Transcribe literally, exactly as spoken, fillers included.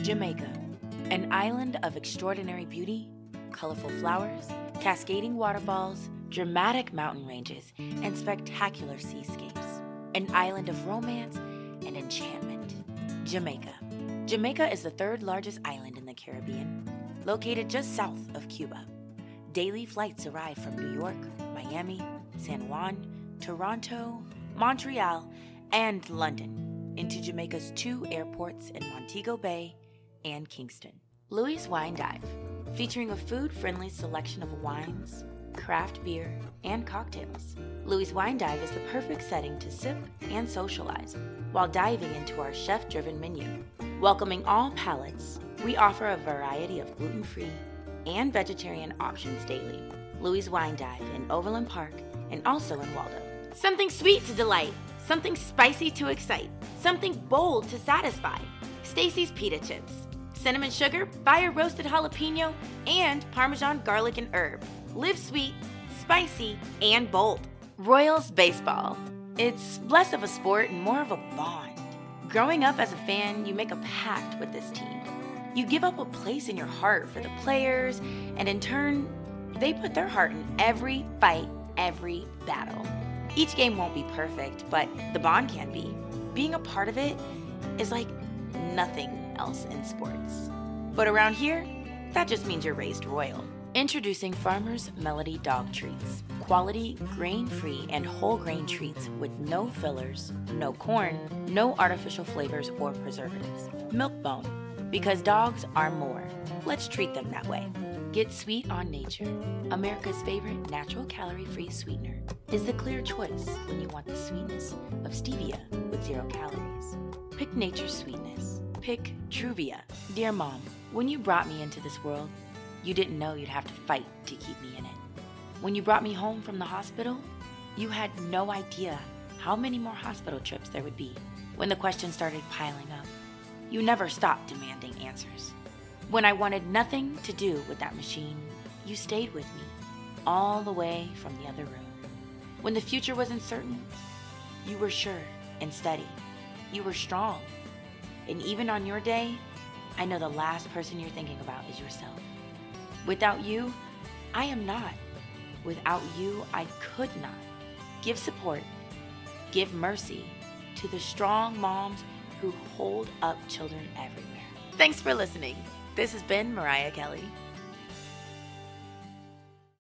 Jamaica, an island of extraordinary beauty, colorful flowers, cascading waterfalls, dramatic mountain ranges, and spectacular seascapes. An island of romance and enchantment. Jamaica. Jamaica is the third largest island in the Caribbean, located just south of Cuba. Daily flights arrive from New York, Miami, San Juan, Toronto, Montreal, and London into Jamaica's two airports in Montego Bay and Kingston. Louis Wine Dive, featuring a food-friendly selection of wines, craft beer, and cocktails. Louis Wine Dive is the perfect setting to sip and socialize while diving into our chef-driven menu. Welcoming all palates, we offer a variety of gluten-free and vegetarian options daily. Louis Wine Dive in Overland Park and also in Waldo. Something sweet to delight, something spicy to excite, something bold to satisfy. Stacy's Pita Chips, cinnamon sugar, fire roasted jalapeno, and Parmesan garlic and herb. Live sweet, spicy, and bold. Royals Baseball. It's less of a sport and more of a bond. Growing up as a fan, you make a pact with this team. You give up a place in your heart for the players, and in turn, they put their heart in every fight, every battle. Each game won't be perfect, but the bond can be. Being a part of it is like nothing else in sports. But around here, that just means you're raised royal. Introducing Farmer's Melody Dog Treats. Quality, grain-free, and whole grain treats with no fillers, no corn, no artificial flavors or preservatives. Milkbone, because dogs are more. Let's treat them that way. Get Sweet on Nature. America's favorite natural calorie-free sweetener is the clear choice when you want the sweetness of stevia with zero calories. Pick nature's sweetness. Pick Truvia. Dear Mom, when you brought me into this world, you didn't know you'd have to fight to keep me in it. When you brought me home from the hospital, you had no idea how many more hospital trips there would be. When the questions started piling up, you never stopped demanding answers. When I wanted nothing to do with that machine, you stayed with me, all the way from the other room. When the future was uncertain, you were sure and steady. You were strong. And even on your day, I know the last person you're thinking about is yourself. Without you, I am not. Without you, I could not. Give support, give mercy to the strong moms who hold up children everywhere. Thanks for listening. This has been Mariah Kelly.